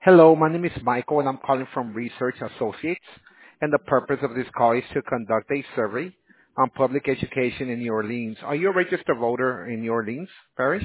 Hello, my name is Michael, and I'm calling from Research Associates, and the purpose of this call is to conduct a survey on public education in New Orleans. Are you a registered voter in New Orleans Parish?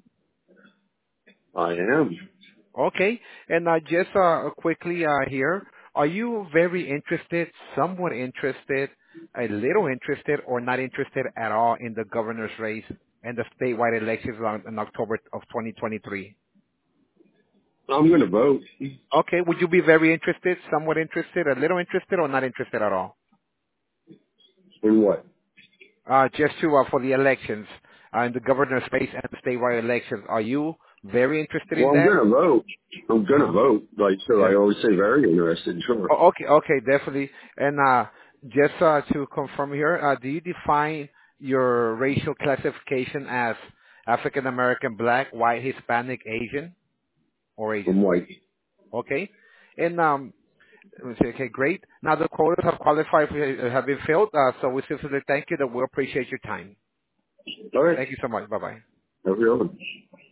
I am. Okay. And just quickly here, are you very interested, somewhat interested, a little interested, or not interested at all in the governor's race and the statewide elections in October of 2023? I'm going to vote. Okay. Would you be very interested, somewhat interested, a little interested, or not interested at all? In what? Just to for the elections, in the governor's race and the statewide elections. Are you very interested Well, in I'm that? going to vote. I'm going to Uh-huh. vote. Like, so I Yeah. always say very interested, sure. Oh, okay, okay, definitely. And just to confirm here, do you define your racial classification as African American, Black, White, Hispanic, Asian, or I'm Asian? white. Okay. And let me see. Okay, great. Now the quotas have qualified have been filled. So we sincerely thank you. That we appreciate your time. All right. Thank you so much. Bye bye. Have a good one.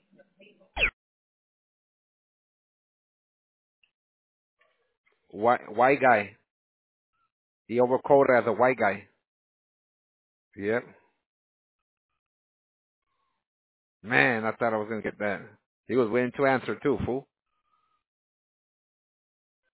White guy. He overquoted as a white guy. Yep. Man, I thought I was gonna get that. He was waiting to answer too, fool.